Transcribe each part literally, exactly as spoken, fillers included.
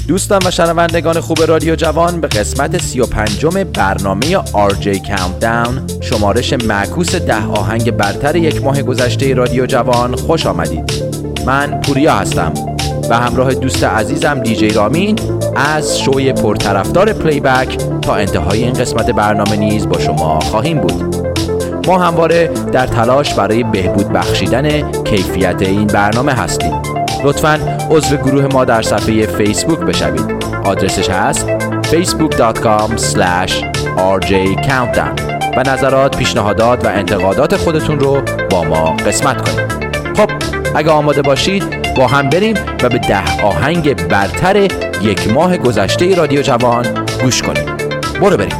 دوستان و شنوندگان خوب رادیو جوان، به قسمت سی و پنجم برنامه آر جی Countdown، شمارش معکوس ده آهنگ برتر یک ماه گذشته رادیو جوان خوش آمدید. من پوریا هستم و همراه دوست عزیزم دیجی رامین از شوی پرطرفدار پلی بک تا انتهای این قسمت برنامه نیز با شما خواهیم بود. ما همواره در تلاش برای بهبود بخشیدن کیفیت این برنامه هستیم. لطفاً عضو گروه ما در صفحه فیسبوک بشوید. آدرسش هست facebook dot com slash r j countdown و نظرات، پیشنهادات و انتقادات خودتون رو با ما قسمت کنید. خب اگه آماده باشید با هم بریم و به ده آهنگ برتر یک ماه گذشته رادیو جوان گوش کنیم. برو بریم.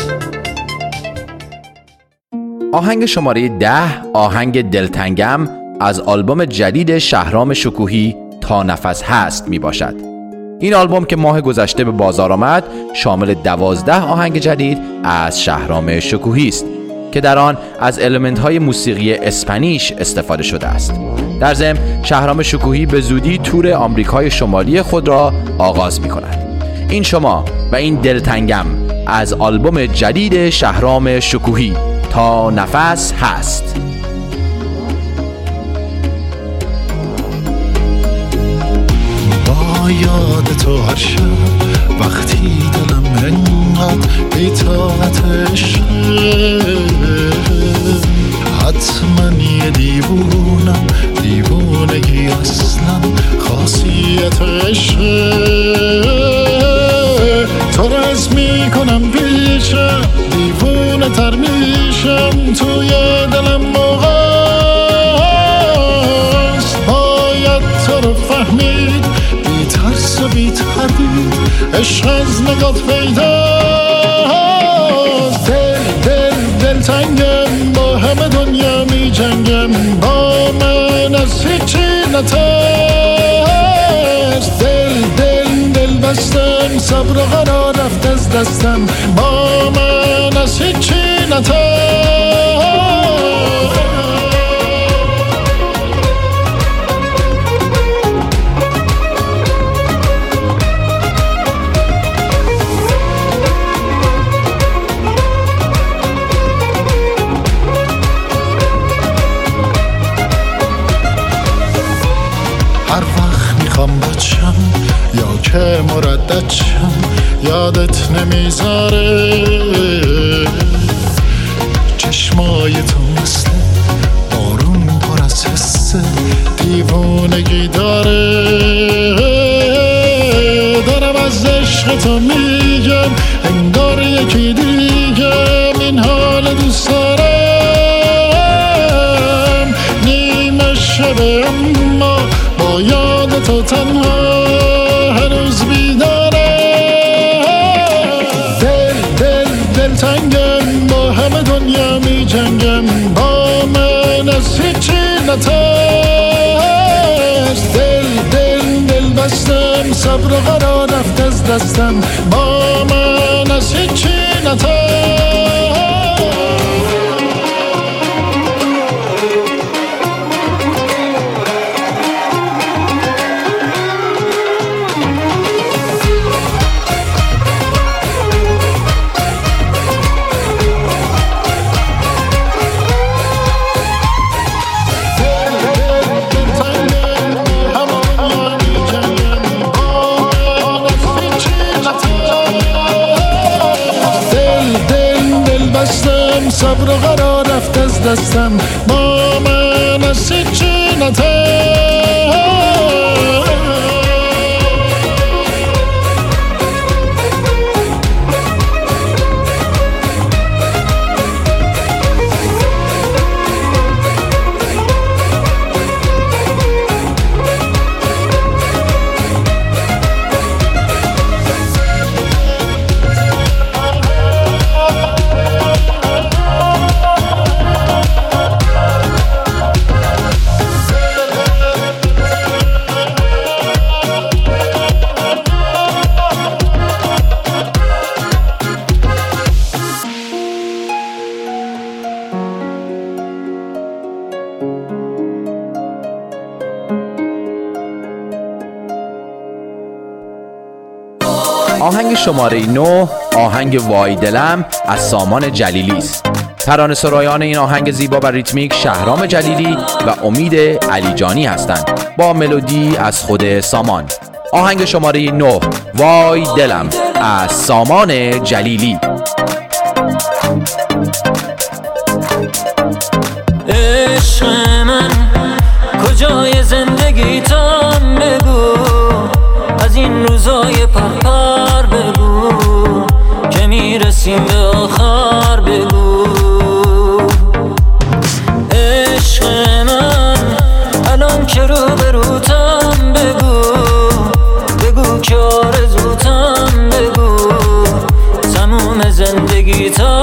آهنگ شماره ده، آهنگ دلتنگم از آلبوم جدید شهرام شکوهی تا نفس هست می باشد. این آلبوم که ماه گذشته به بازار آمد شامل دوازده آهنگ جدید از شهرام شکوهی است که در آن از المنت های موسیقی اسپانیش استفاده شده است. در ضمن شهرام شکوهی به زودی تور آمریکای شمالی خود را آغاز می کند. این شما و این دلتنگم از آلبوم جدید شهرام شکوهی تا نفس هست. با یاد تو هر شب وقتی دلم انقدر بی‌طاقتش حتما یه دیوونم، دیوونگی اصلا خاصیتش تو رز میکنم پیشم، دیوونه تر میشم توی دلم موقعست. باید تو رو فهمید، بی ترس و بی تردید عشق از نگات پیداست. دل دل دل تنگم، با همه دنیا می جنگم، با من از هیچی نترس. دل دل دل بستم، صبر و قرار رفت از دستم، با من از هیچی نترس. هر وقت میخوام بچم یا که مردد شم یادت نمیذاره، چشمای تو مثل بارون پر از حس دیوونگی داره. دارم از عشق تو میگم انگار یکی دیگم، این حال دوست دارم. نیمه شبه اما با یاد تو تنها هنوز بیدارم. دل دل دل تنگم، با همه دنیا می جنگم، با من از هیچی نترس. دل دل دل بستم، صبر و قرار رفت از دستم، با من از هیچی نترس. صبر و قرار رفت از دستم، با من از هیچی نترس. آهنگ شماره نه، آهنگ وای دلم از سامان جلیلی است. ترانه سرایان این آهنگ زیبا و ریتمیک شهرام جلیلی و امید علیجانی هستند با ملودی از خود سامان. آهنگ شماره نه، وای دلم از سامان جلیلی. عشق من کجای زندگیتم بگو، از این روزای پرپر بگو که میرسیم به آخر بگو. عشق من الان که رو بروتم بگو، بگو که آرزوتم بگو، تموم زندگیتم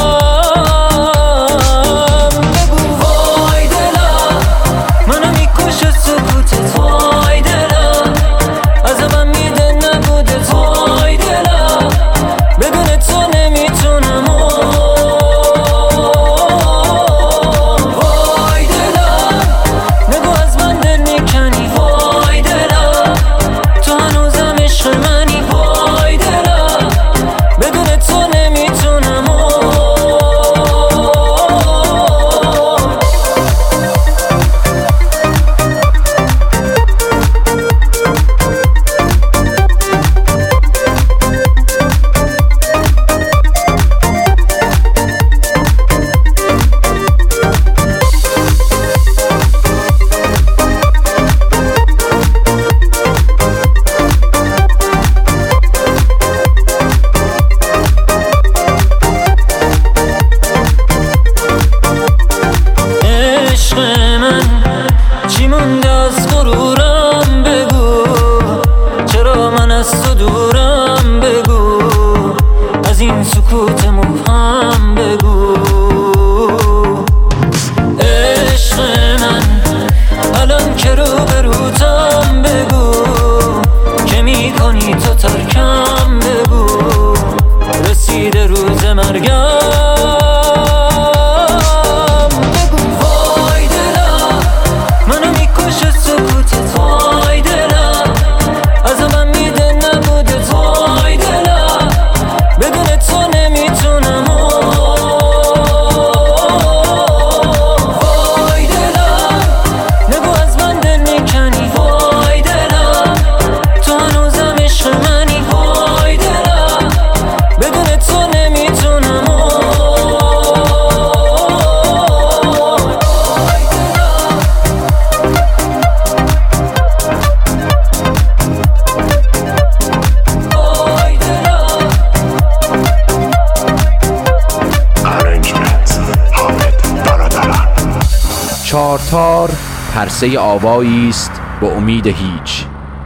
چارتار پرسه آوایی است به امید هیچ،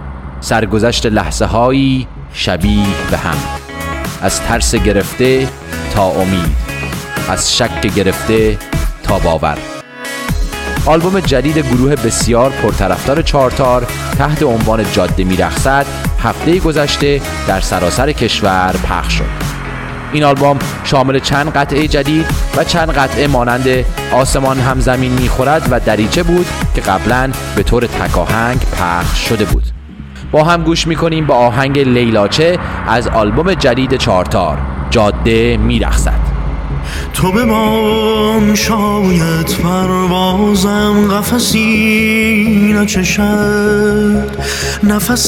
سرگذشت لحظه هایی شبیه به هم، از ترس گرفته تا امید، از شک گرفته تا باور. آلبوم جدید گروه بسیار پرطرفدار چارتار تحت عنوان جاده میرقصد هفته گذشته در سراسر کشور پخش شد. این آلبوم شامل چند قطعه جدید و چند قطعه مانند آسمان هم زمین میخورد و دریچه بود که قبلا به طور تکاهنگ پخش شده بود. با هم گوش میکنیم به آهنگ لیلاچه از آلبوم جدید چارتار، جاده میرقصد. تو بمان شاید پروازم قفسی نچشد، نفست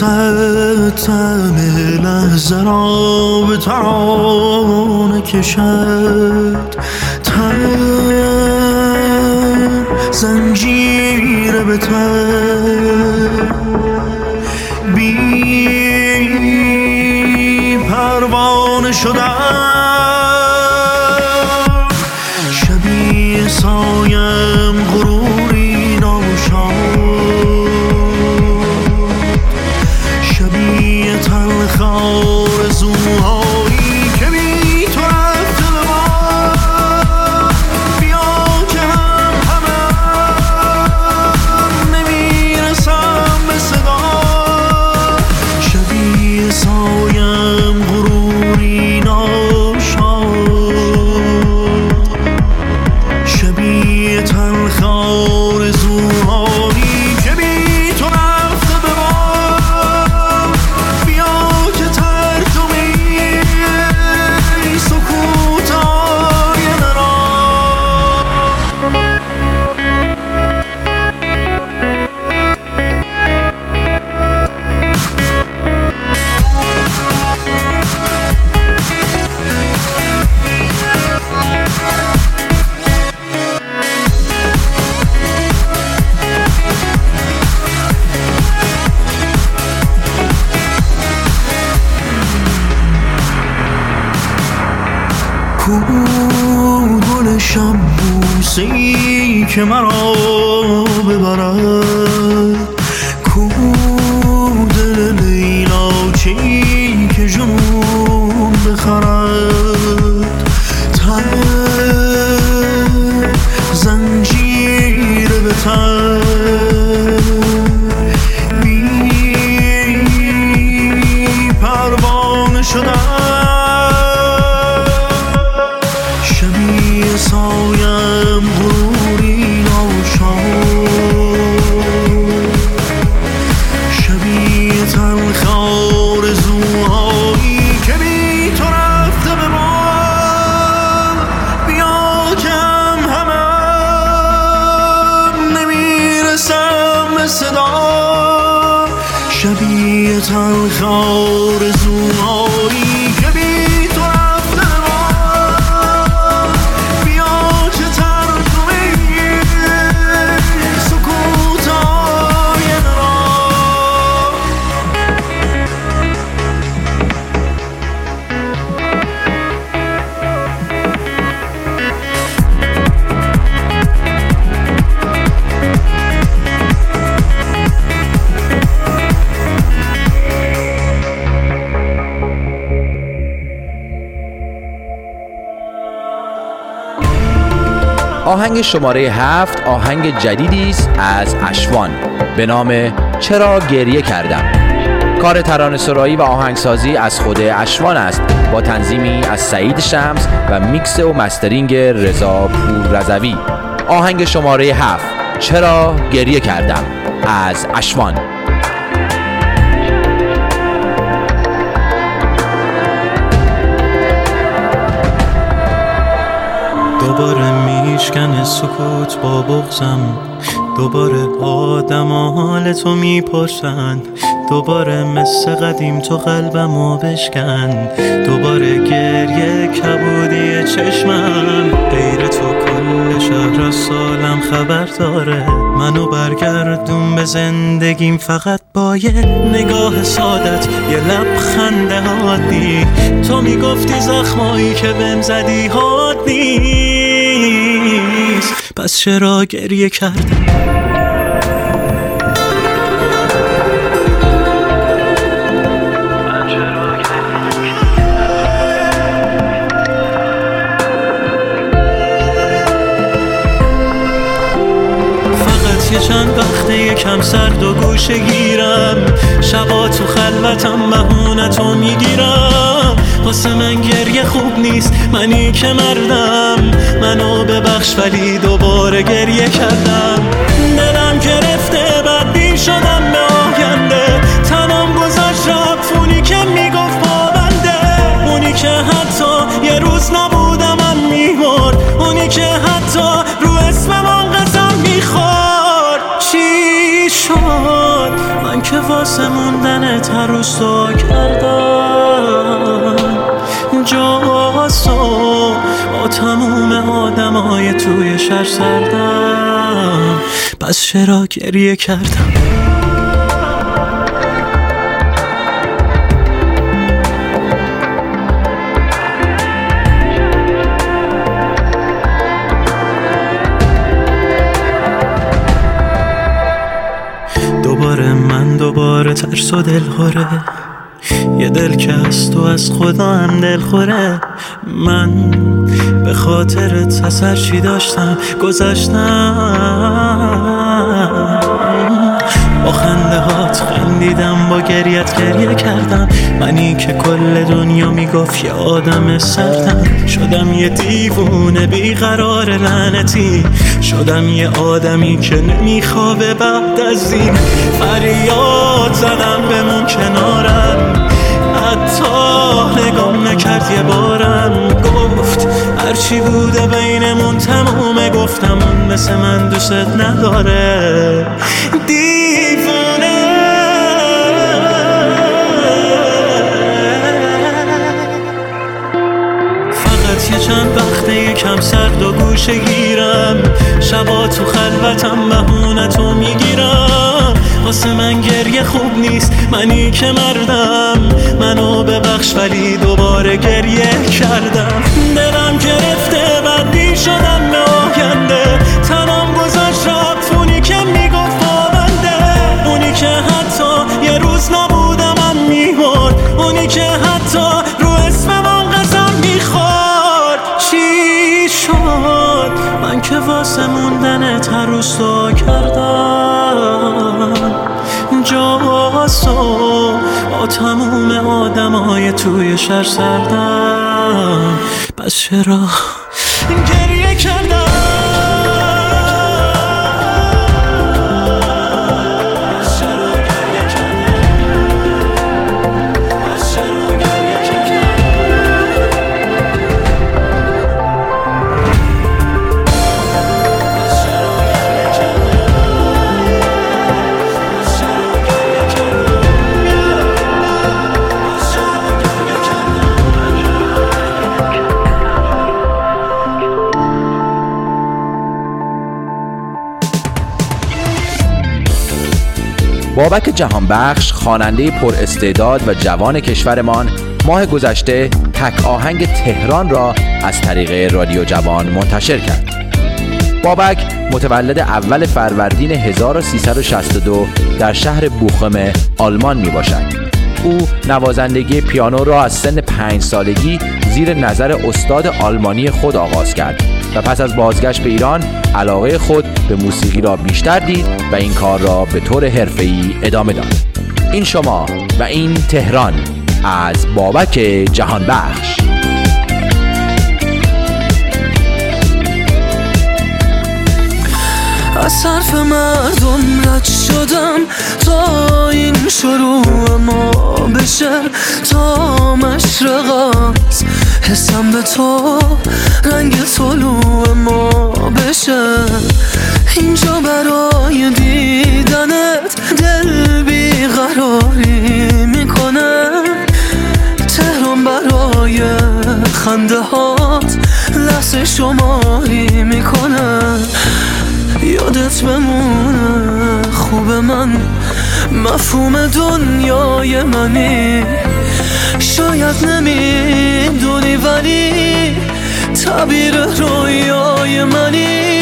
تم لحظه را به ترانه کشد، تن زنجیر به تن بی پروانه شدن، سایم غروری ناشاد، شبیه تلخ آرزوهایی که بی تو رفته به ما، بیا که هم همه نمیرسم به صدا، شبیه سایم غروری ناشاد. کو گل شب بوسه‌ای که مرا ببرد، کو دل لیلاچی که جنون بخرد، ته زنجیر به ته بی پروانه شدم، شبیه سایم غروری ناشاد، شبیه تلخ آرزوهایی که بی تو رفته به باد. بیا که هم همم نمیرسم به صدا، شبیه تلخ آرزوهایی که بی تو رفته به باد. بیا که ترجمه سکوتای مرا آهنگ شماره هفت آهنگ جدیدی است از اشوان به نام چرا گریه کردم. کار ترانه‌سرایی و آهنگسازی از خود اشوان است با تنظیمی از سعید شمس و میکس و مسترینگ رضا پوررضوی. آهنگ شماره هفت چرا گریه کردم از اشوان. دوباره میشکنه سکوت با بغضم، دوباره آدم حال تو میپرسن، دوباره مثل قدیم تو قلبمو بشکن، دوباره گریه کبودی چشمم، غیر تو کل شهر از سالم خبر داره، منو برگردون به زندگیم فقط با یه نگاه سادت، یه لبخند عادی. تو میگفتی زخمایی که بهم زدی حاد نیست، پس چرا گریه کردم؟ چند وقته یکم سرد و گوشه گیرم، شبا تو خلوتم بهونتو میگیرم، واسه من گریه خوب نیست، منی که مردم، منو ببخش ولی دوباره گریه کردم. دلم گرفته بدبین شدم به آینده، تنم گذاشت رفت اونی که میگفت پابنده، اونی که حتی یه روز نبودم من میمرد، اونی که حتی رو اسمم قسم میخورد. چی شد من که واسه موندن هر روز دعا کردم، جاسو با تموم آدمای توی شهر سردم، پس چرا گریه کردم؟ دوباره من دوباره ترس و دل خوره، یه دل که از تو از خدا هم دل خوره، من به خاطرت از هر چی داشتم گذاشتم، با خنده هات خندیدم، با گریت گریه کردم، منی که کل دنیا میگفت یه آدم سردم، شدم یه دیوونه بیقرار لعنتی، شدم یه آدمی که نمیخوابه بعد از این، فریاد زدم بمون کنارم، حتی نگام نکرد یه بارم، گفت هرچی بوده بینمون تمومه، گفتم اون مثل من دوست نداره، دیوونه. فقط یه چند وقته یکم سرد و گوشه گیرم، شبا تو خلوتم بهونتو میگیرم، واسه من گریه خوب نیست، نیست، منی که مردم. منو ببخش ولی دوباره گریه کردم. دلم گرفته بدبین شدم به آینده، تنم گذاشت رفت اونی که میگفت پابنده. اونی که حتی یه روز نبودم من میمرد، اونی که حتی رو اسمم قسم میخورد. چی شد من که واسه موندنت هر روز دعا کردم؟ جاسو با تموم آدمای توی شهر سردم، پس چرا گریه کردم؟ بابک جهانبخش، خواننده پر استعداد و جوان کشورمان، ماه گذشته تک آهنگ تهران را از طریق رادیو جوان منتشر کرد. بابک متولد اول فروردین هزار و سیصد و شصت و دو در شهر بوخم آلمان می باشد. او نوازندگی پیانو را از سن پنج سالگی زیر نظر استاد آلمانی خود آغاز کرد و پس از بازگشت به ایران علاقه خود به موسیقی را بیشتر دید و این کار را به طور حرفه‌ای ادامه داد. این شما و این تهران از بابک جهانبخش. از حرف مردم رد شدم تا این شروع ما بشه، تا مشرقات حسم به تو رنگ طلوع ما بشه. اینجا برای دیدنت دل بیقراری میکنه، تهران برای خنده هات لحظه شماری میکنه. یادت بمونه خوب من، مفهوم دنیای منی. شاید نمیدونی ولی تعبیر رویای منی.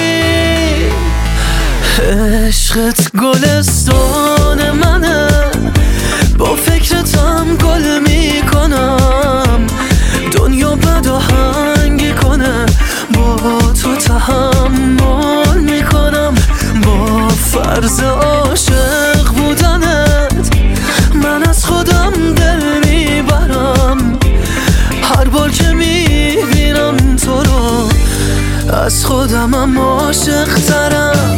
عشقت گلستان منه، با فکرتم گل میکنم. دنیا بد آهنگی کنه، با تو تحمل میکنم. با فرض عاشق بودنت من از خودم دل میبرم. هر بار که میبینم تو رو از خودمم عاشق ترم.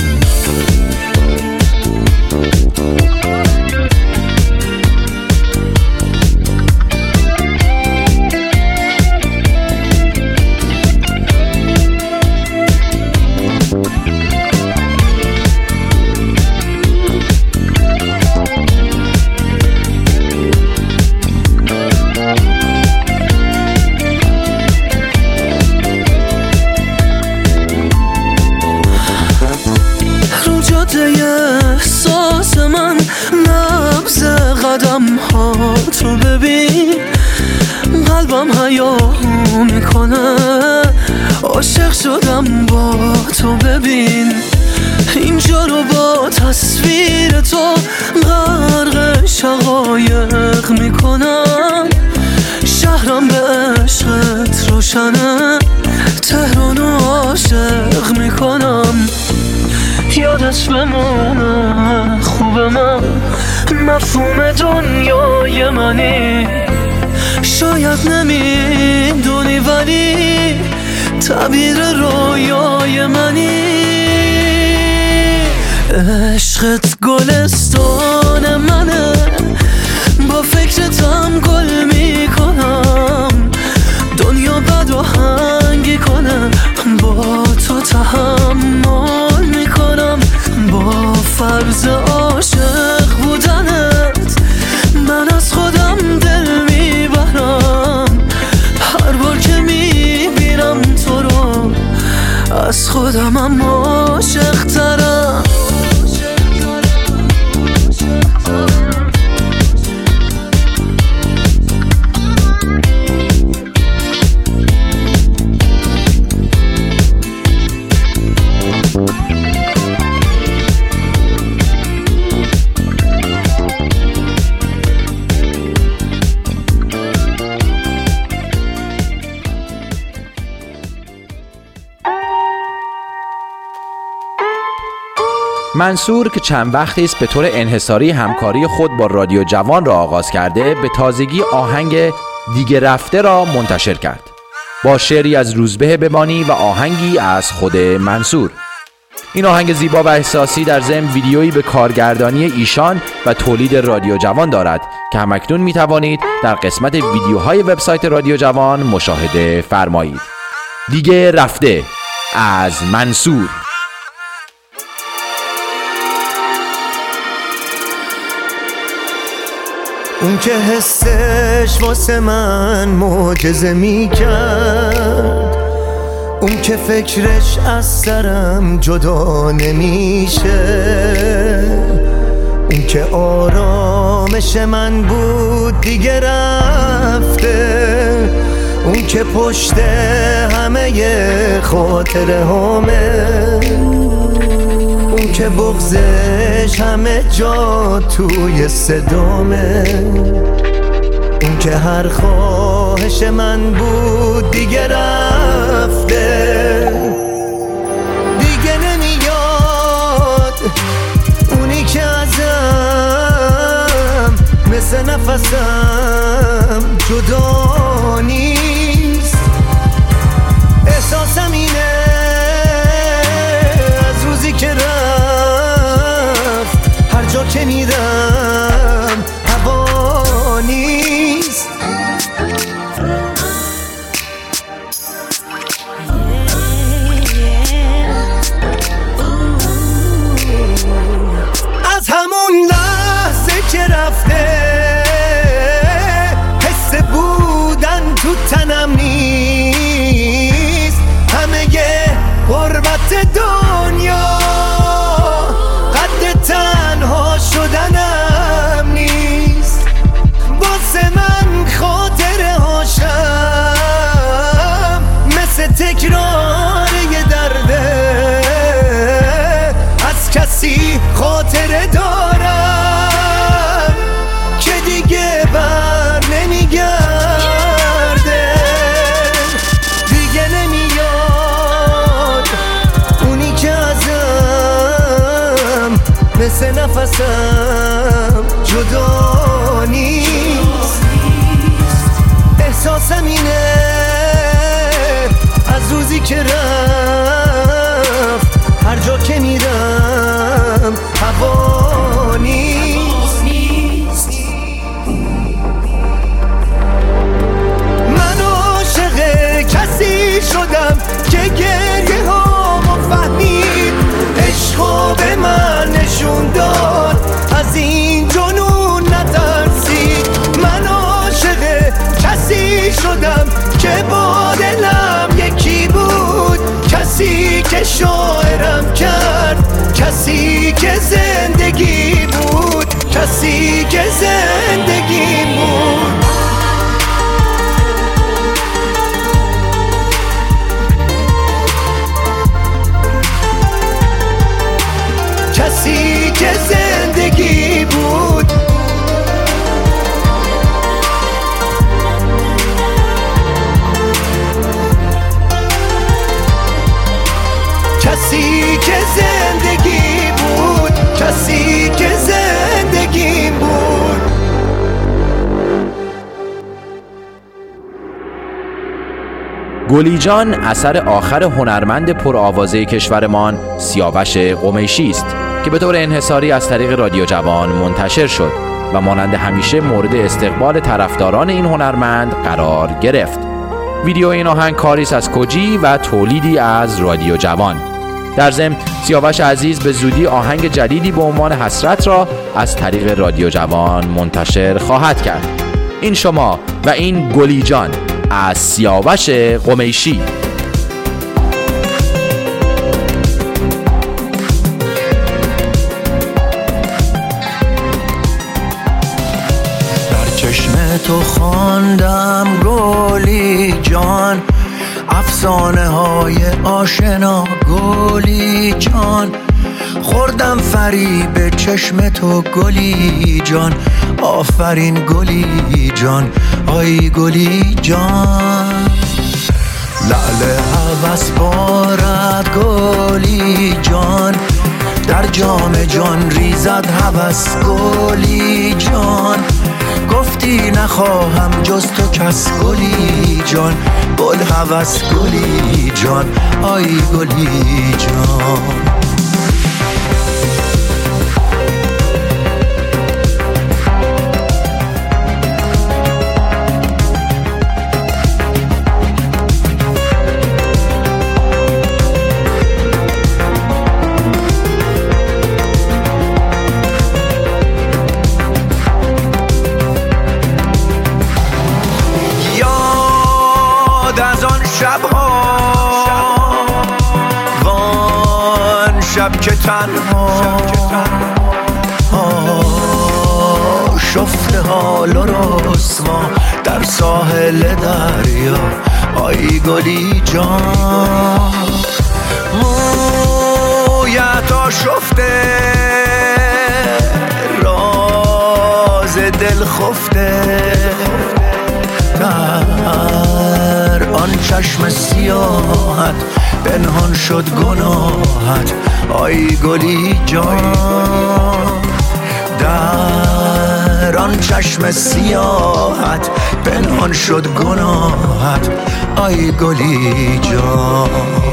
احساس من نبض قدم ها تو ببین، قلبم هیاهو میکنه. عاشق شدم با تو ببین، اینجا رو با تصویر تو غرق شقایق میکنم. شهرم به عشقت روشنه، تهرانو عاشق میکنم. یادت بمونه خوب من، مفهوم دنیای منی. شاید نمیدونی ولی تعبیر رویای منی. عشقت گلستان منه، با فکرتم گل میکنم. دنیا بد آهنگی کنه، با تو تحمل میکنم. با فرض عاشق بودنت من از خودم دل میبرم. هر بار که میبینم تو رو از خودمم عاشق ترم. منصور که چند وقتی است به طور انحصاری همکاری خود با رادیو جوان را آغاز کرده، به تازگی آهنگ دیگه رفته را منتشر کرد با شعری از روزبه ببانی و آهنگی از خود منصور. این آهنگ زیبا و احساسی در ضمن ویدیویی به کارگردانی ایشان و تولید رادیو جوان دارد که همکنون می توانید در قسمت ویدیوهای وبسایت رادیو جوان مشاهده فرمایید. دیگه رفته از منصور. اون که حسش واسه من معجزه میکرد، اون که فکرش از سرم جدا نمیشه، اون که آرامش من بود دیگه رفته، اون که پشت همه خاطره همه، اون که بغضش همه جا توی صدامه، اون که هر خواهش من بود دیگه رفته، دیگه نمیاد اونی که ازم مثل نفسم جدا نیست. احساسم اینه از روزی که رفت هر جا که میرم هوا نیست. از همون لحظه که رفته حس بودن تو تنم نیست، همه غربت دنیا قد تنها شدنم نیست. واسه من خاطره هاشم مثل تکرار یه درده، از کسی خاطره دارم که دیگه بر نمیگرده، دیگه نمیاد اونی که ازم مثل نفسم جدا نیست. احساسم اینه از روزی که رفت هر جا که میرم هوا نیست. من عاشق کسی شدم که گریه هامو فهمید، عشقو به من نشون داد از این جنون نترسید. من عاشق کسی شدم که با دلم یکی بود، کسی که شاعرم کرد، کسی که زندگی بود، کسی که زندگی بود. کسی که زندگی بود. کسی که زندگی بود، کسی که زندگی بود. گلی جان اثر آخر هنرمند پرآوازه کشورمان سیاوش قمیشی است که به طور انحصاری از طریق رادیو جوان منتشر شد و مانند همیشه مورد استقبال طرفداران این هنرمند قرار گرفت. ویدیو این آهنگ کاری است از کوجی و تولیدی از رادیو جوان. در ضمن سیاوش عزیز به زودی آهنگ جدیدی به عنوان حسرت را از طریق رادیو جوان منتشر خواهد کرد. این شما و این گلی جان از سیاوش قمیشی. در چشم تو خواندم گلی جان، افسانه های آشنا گلی جان، خوردم فریب چشم تو گلی جان، آفرین گلی جان، آی گلی جان. لعل هوس بارد گلی جان، در جام جان ریزد هوس گلی جان. گفتی نخواهم جز تو کس گلی جان، گل هوس گلی جان، آی گلی جان. شب که تنها شفته حال و رسوا در ساحل دریا، آی گلی جان. مویت آشفته راز دل خفته در آن چشم سیاهت پنهان شد گناهت، آی گلی جان. در آن چشم سیاهت پنهان شد گناهت، آی گلی جان.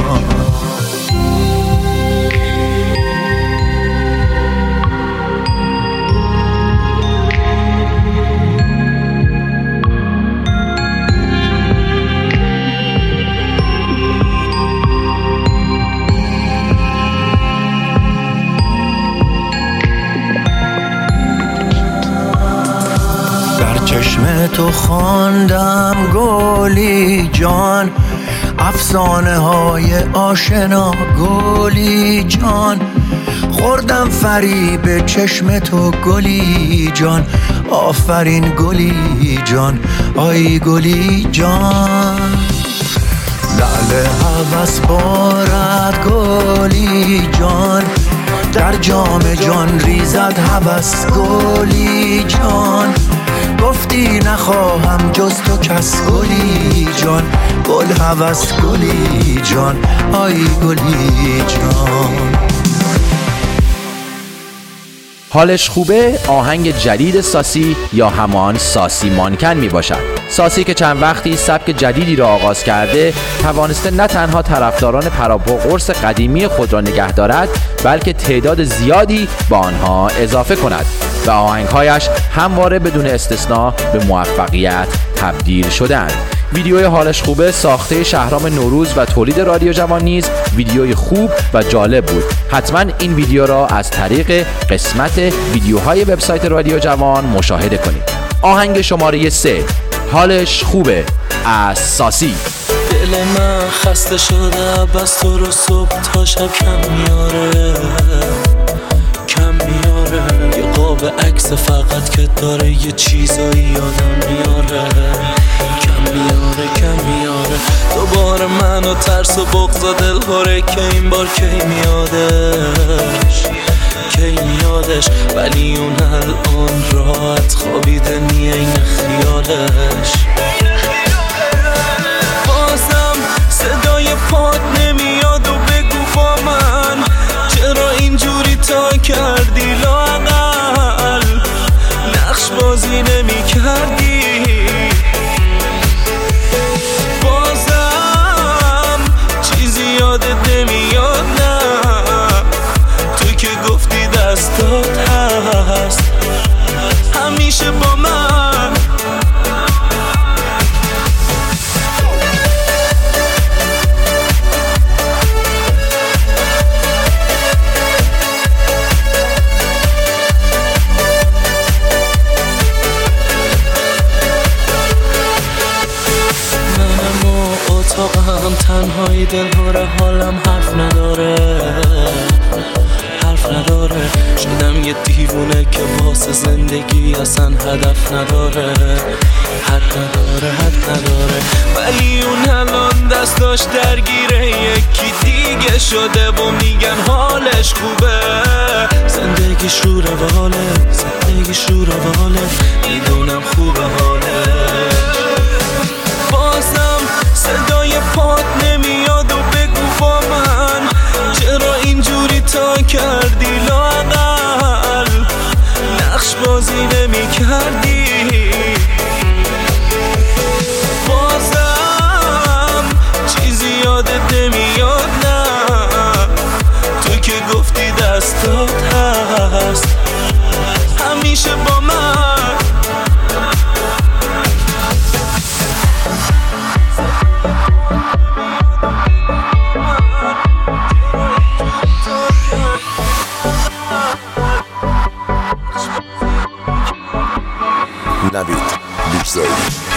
چشم تو خواندم گلی جان، افسانه های آشنا گلی جان. خوردم فریب چشم تو گلی جان، آفرین گلی جان، آی گلی جان. لعل هوس بارد گلی جان، در جام جان ریزد هوس گلی جان. گفتی نخواهم جز تو کس گلی جان، گل هوس گلی جان، آی گلی جان. حالش خوبه آهنگ جدید ساسی یا همان ساسی مانکن می باشد. ساسی که چند وقتی سبک جدیدی را آغاز کرده توانسته نه تنها طرفداران پراپا قرص قدیمی خود را نگه دارد، بلکه تعداد زیادی با آنها اضافه کند و آهنگهایش همواره بدون استثناء به موفقیت تبدیل شدند. ویدیوی حالش خوبه ساخته شهرام نوروز و تولید رادیو جوان نیز ویدیوی خوب و جالب بود. حتما این ویدیو را از طریق قسمت ویدیوهای وبسایت رادیو جوان مشاهده کنید. آهنگ شماره سه، حالش خوبه از ساسی. دل من خسته شده بس تو رو صبح تا شب کم میاره، کم میاره. یه قاب عکس فقط که داره یه چیزایی یادم میاره، کم میاره کم میاره. دوباره منو ترس و بغض و دل هاره که این بار کی میادش، کی میادش. ولی اون الان راحت خوابیده نیه این خیالش. بازم صدای پاد نمیاد و بگو با من چرا اینجوری تا کردی، لااقل نقش بازی نمی کردی. بازم چیزی یادت نمیاد، نه تو که گفتی دستات هست همیشه با من. اتاقم تنهایی دلهوره، حالم حرف نداره، حرف نداره. شدم یه دیوونه که واسه زندگی اصلا هدف نداره، حد نداره، حد نداره. ولی اون الان دستاش درگیره یکی دیگه شده و میگن حالش خوبه. زندگیش رو رواله، زندگیش رو رواله، میدونم خوبه حاله. بازم صدای پاد نمیاد و بگو با من چرا اینجوری تا کردی، نوید میرزایی.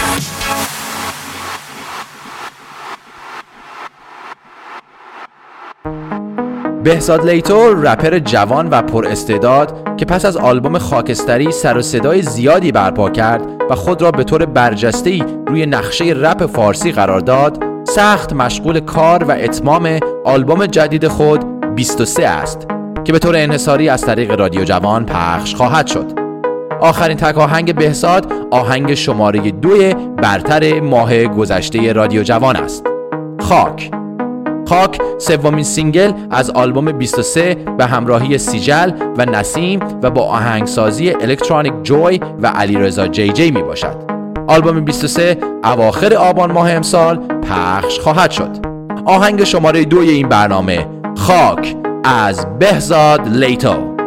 بهزاد لیتو رپر جوان و پر استعداد که پس از آلبوم خاکستری سر و صدای زیادی برپا کرد و خود را به طور برجسته‌ای روی نقشه رپ فارسی قرار داد، سخت مشغول کار و اتمام آلبوم جدید خود بیست و سه است که به طور انحصاری از طریق رادیو جوان پخش خواهد شد. آخرین تک آهنگ بهزاد آهنگ شماره دوی برتر ماه گذشته رادیو جوان است. خاک. خاک سومین سینگل از آلبوم بیست و سه به همراهی سیجل و نسیم و با آهنگسازی الکترونیک جوی و علیرضا جی جی می باشد. آلبوم بیست و سه اواخر آبان ماه امسال پخش خواهد شد. آهنگ شماره دوی این برنامه، خاک از بهزاد لیتو.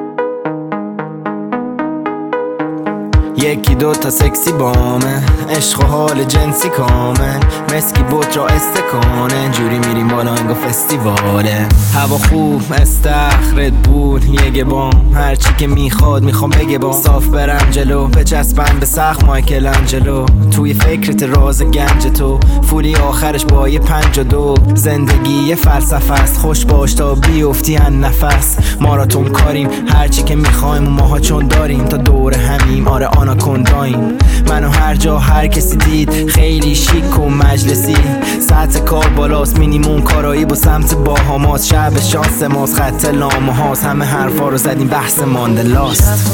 یکی دو تا سکسی بامه، عشق و حال جنسی کامل، مسکی بوت را استکانه، جوری میریم بالا انگا فستیواله. هوا خوب استخرت بود یه بام، هرچی که میخواد میخوام بگه بام. صاف برم جلو بچسبم به سخت مایکل انجلو، توی فکرت راز گنج تو، فولی آخرش با یه پنج و دو. زندگی یه فلسفه است، خوش باش تا بیفتی ان نفس. ماراتون کاریم هرچی که میخوایم و ماها چون داریم تا دور همیم. آره آنا کنداییم منو هر جا هر کسی دید، خیلی شیک و مجلسی. سطح کار بالاست، مینیموم کارایی با سمت باهاماست. شب شانس ماست، خط لامه هاست، همه حرفا رو زدیم بحث ماندلاست.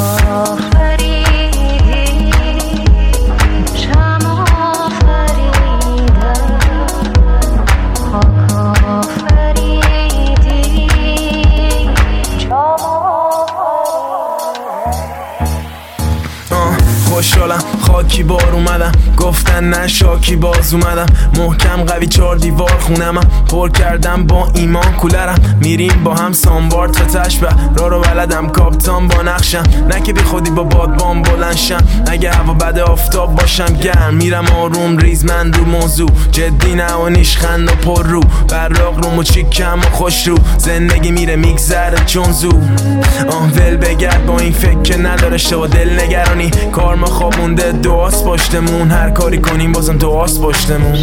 خوشحالم خاکی بار اومدم، گفتن نه شاکی باز اومدم. محکم قوی چار دیوار خونمم، پر کردم با ایمان کولرم. میریم با هم سانبار تا تشبه، را رو بلدم کاپتان با نقشم. نه که بی خودی با بادبان بلنشم، اگه هوا بده آفتاب باشم گرم. میرم آروم ریز من رو موضوع، جدی نه و نیشخند و پر رو. براق روم و چیکم و خوش رو، زندگی میره میگذره چون زو. آه ول بگرد با این فکر که نداره شو دل نگرانی. کار ما خواب مونده دعاست پشتمون، هر کاری کنیم بازم دعاست پشتمون.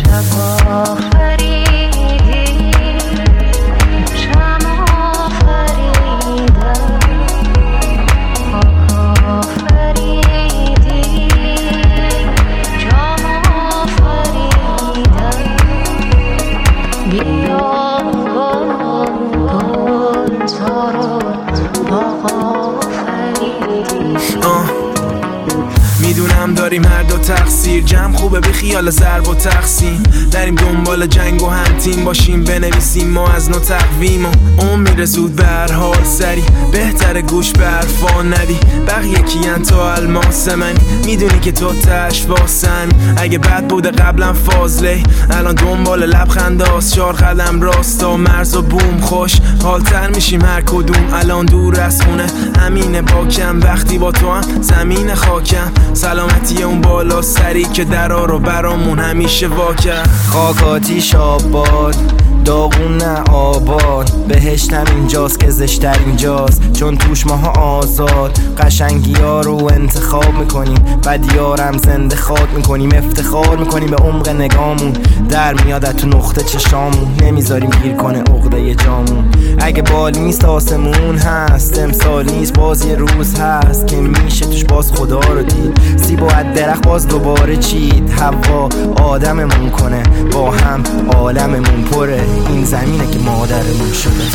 میدونم داریم هر دو تقصیر، جمع خوبه بی خیال ضرب و تقسیم. داریم دنبال جنگ و هم تیم باشیم، بنویسیم ما از نو تقویم. و اون میره زود به هر حال سری، بهتر گوش به حرفا ندی. بقیه کیان تو الماس منی، میدونی که تو تش واسم. اگه بد بوده قبلا فاضله، الان دنبال لبخند هاست. چار قدم راستا مرز و بوم، خوش حالتر میشیم هر کدوم. الان دور از خونه همینه باکم، وقتی با تو هم زمین خاکم. سلامتی اون بالا سری که درا رو برامون همیشه واکر. خاک آتیش آباد، داغون نه آباد. بهشتم اینجاست که زشتر اینجاست، چون توش ماها آزاد. قشنگی ها رو انتخاب میکنیم، بدیارم زنده خواد میکنیم. افتخار میکنیم به عمق نگامون، در میاد تو نقطه چشامون. نمیذاریم گیر کنه عقده جامون. اگه بال نیست آسمون هست، امسال نیست باز یه روز هست که میشه توش باز خدا رو دید. سیب و درخت باز دوباره چید، هوا آدممون کنه با هم عالممون پره. این زمینه که مادرمون شده.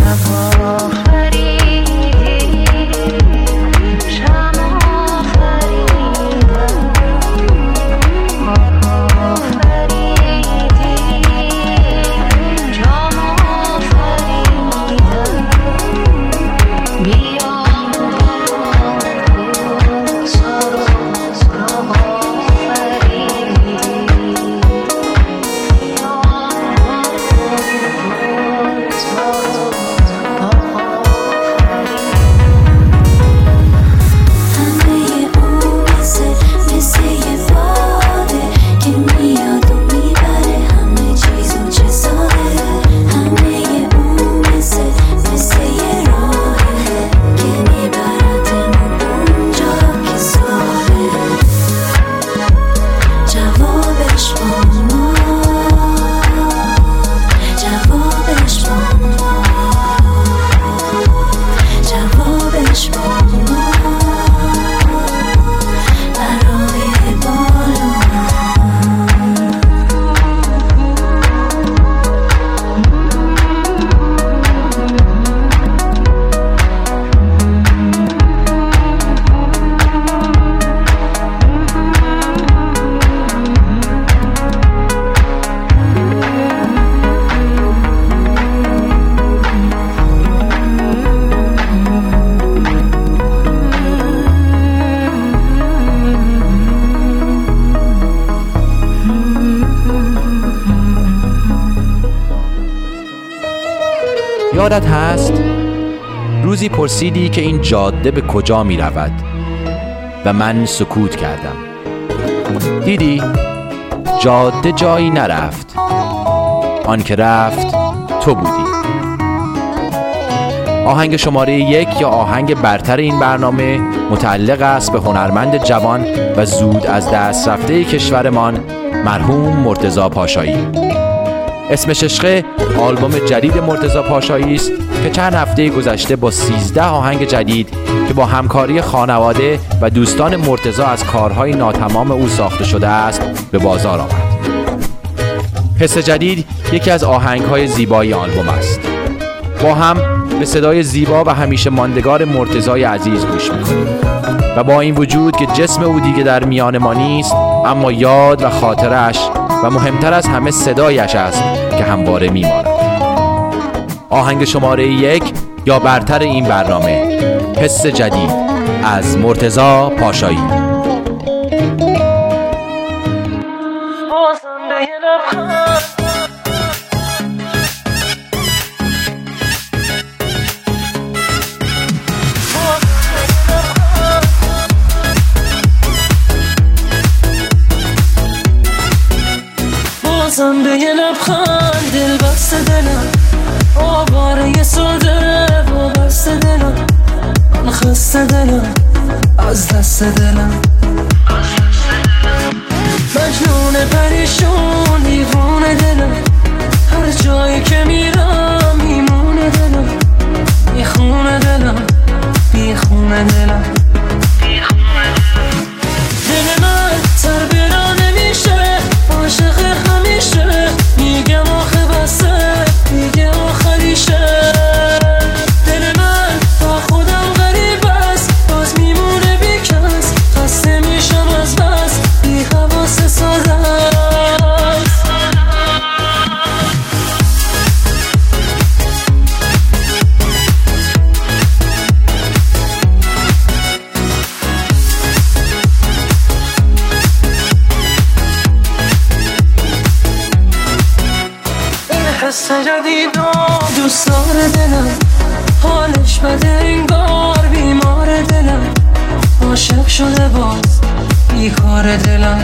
یادت هست؟ روزی پرسیدی که این جاده به کجا می رود و من سکوت کردم. دیدی؟ جاده جایی نرفت، آن که رفت تو بودی. آهنگ شماره یک یا آهنگ برتر این برنامه متعلق است به هنرمند جوان و زود از دست رفته کشورمان مرحوم مرتضی پاشایی. اسمش عشقه آلبوم جدید مرتضی پاشایی است که چند هفته گذشته با سیزده آهنگ جدید که با همکاری خانواده و دوستان مرتضی از کارهای ناتمام او ساخته شده است به بازار آمد. حس جدید یکی از آهنگهای زیبای آلبوم است. با هم به صدای زیبا و همیشه ماندگار مرتضی عزیز گوش میکنیم و با این وجود که جسم او دیگه در میان ما نیست، اما یاد و خاطرش و مهمتر از همه صدایش است که همواره میماند. آهنگ شماره یک یا برتر این برنامه، حس جدید از مرتضی پاشایی. بازم به یه لبخند دل بسته دلم، آواره ساده و بسته دلم، من خسته دلم از دست دلم، مجنون پریشون دیوونه دلم، هر جایی که میرم میمونه دلم، میخونه دلم میخونه دلم، دل من تر برا نمیشه، عاشق همیشه، میگم آخه بسه میگه آخریشه، دل من با خودم غریب است، باز میمونه بی کس، خسته میشم از بس بی حواس ساده است. حس جدید و دوست داره دلم، حالش بده انگار بیمار دلم، عاشق شده باز بیکار دلم،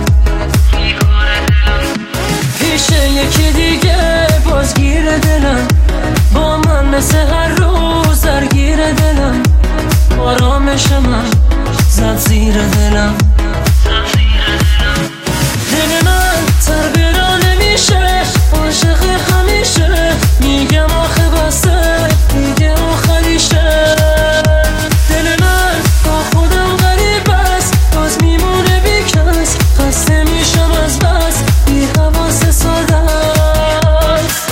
پیش یکی دیگه بازگیر دلم، با من مثل هر روز درگیر دلم، آرامش من زد زیر دلم، دل من تر برا نمیشه، عاشق همیشه، میگم آخه بسه میگه آخریشه، دل من با خودم غریب است، باز میمونه بی کس، خسته میشم از بس بی حواس ساده است.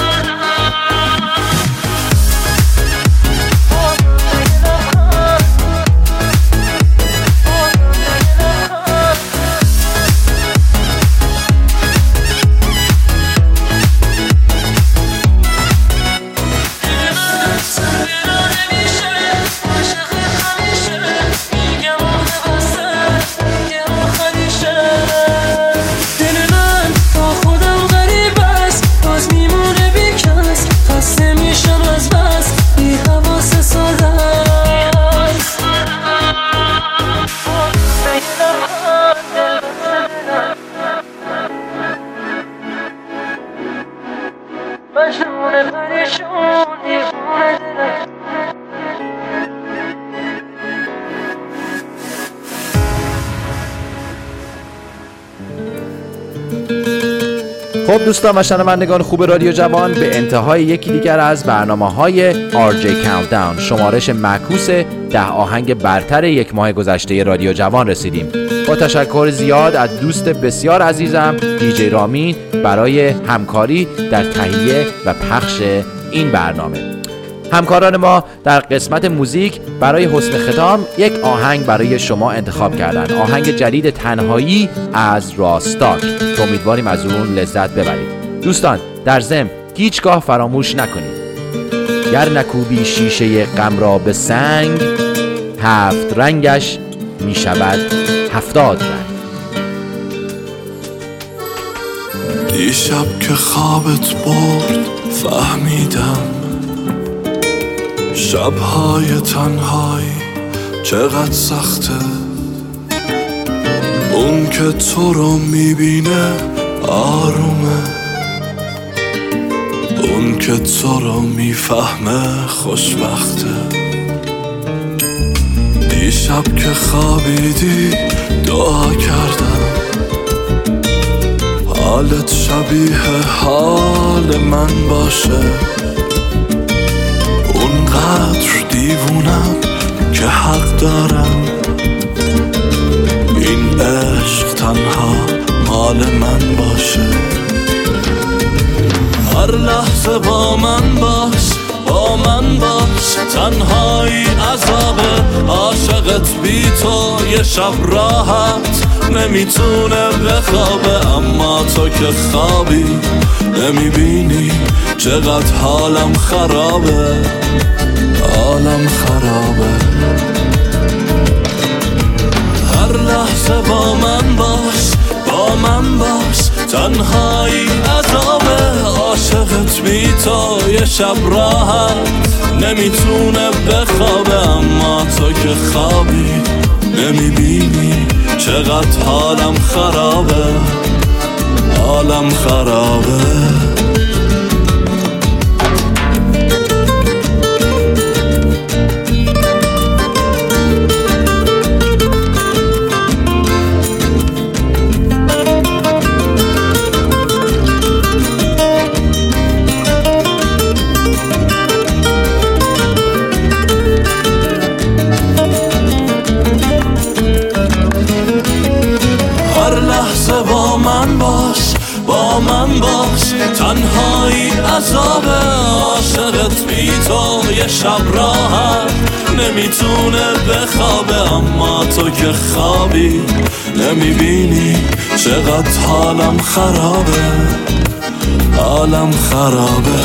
خب دوستان و شنوندگان خوب رادیو جوان، به انتهای یکی دیگر از برنامه‌های آر جی Countdown، شمارش معکوس ده آهنگ برتر یک ماه گذشته رادیو جوان رسیدیم. با تشکر زیاد از دوست بسیار عزیزم دیجی رامین برای همکاری در تهیه و پخش این برنامه. همکاران ما در قسمت موزیک برای حسن ختام یک آهنگ برای شما انتخاب کردن، آهنگ جدید تنهایی از راستاک که امیدواریم از اون لذت ببرید. دوستان در ضمن هیچگاه فراموش نکنید گر نکوبی شیشه غم را به سنگ، هفت رنگش می شود هفتاد رنگ. دیشب که خوابت برد فهمیدم شبهای تنهایی چقدر سخته، اون که تو رو میبینه آرومه، اون که تو رو میفهمه خوشبخته. دیشب که خوابیدی دعا کردم حالت شبیه حال من باشه، اونقدر دیوونم که حق دارم این عشق تنها مال من باشه. هر لحظه با من باش، با من باش، تنهایی عذابه، عاشقت بی تو یه شب راحت نمیتونه بخوابه، اما تو که خوابی نمیبینی چقدر حالم خرابه، حالم خرابه. هر لحظه با من باش، با من باش، تنهایی عذابه، عاشقت بی تو یه شب راحت نمیتونه بخوابه، اما تو که خوابی نمیبینی چقدر حالم خرابه، حالم خرابه. با من باش، با من باش، تنهایی عذابه، عاشقت بی تو یه شب راحت نمیتونه بخوابه، اما تو که خوابی نمیبینی چقدر حالم خرابه، حالم خرابه.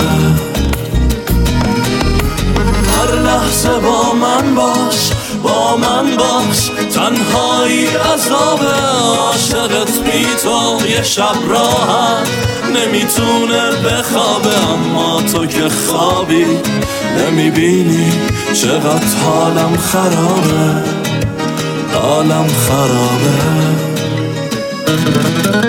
هر لحظه با من باش، با من باش، تنهایی عذابه، عاشقت بی تو یه شب راحت نمیتونه بخوابه، اما تو که خوابی نمیبینی چقدر حالم خرابه، حالم خرابه.